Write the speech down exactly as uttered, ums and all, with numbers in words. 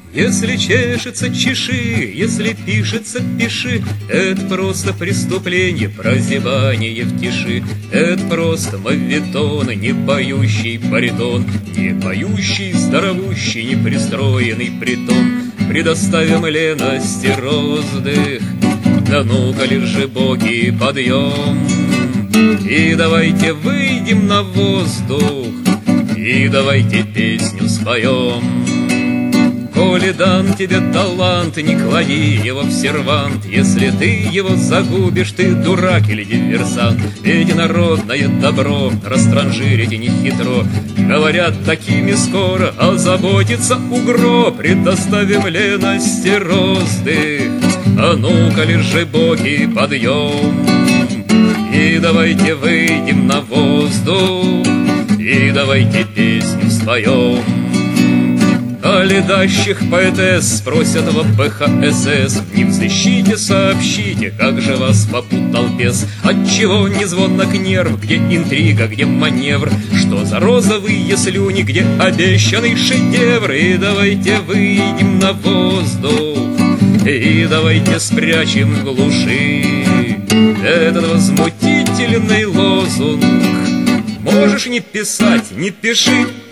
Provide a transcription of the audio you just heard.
Если чешется, чеши, если пишется, пиши. Это просто преступление, прозябание в тиши. Это просто моветон, не поющий баритон, не поющий, здоровущий, непристроенный притон. Предоставим лености роздых, да ну-ка лежи, боги, подъем. И давайте выйдем на воздух, и давайте песню споем. Коли дан тебе талант, не клади его в сервант. Если ты его загубишь, ты дурак или диверсант. Ведь народное добро растранжирить не хитро. Говорят, такими скоро озаботится угро. Предоставим лености роздых, а ну-ка лежи, боги, подъем. И давайте выйдем на воздух, и давайте песню споем. А ледащих поэтесс спросят в бэ ха эс эс: не взыщите, сообщите, как же вас попутал бес. Отчего не звонок нерв, где интрига, где маневр? Что за розовые слюни, где обещанный шедевр? И давайте выйдем на воздух, и давайте спрячем в глуши этот возмутительный лозунг: можешь не писать, не пиши.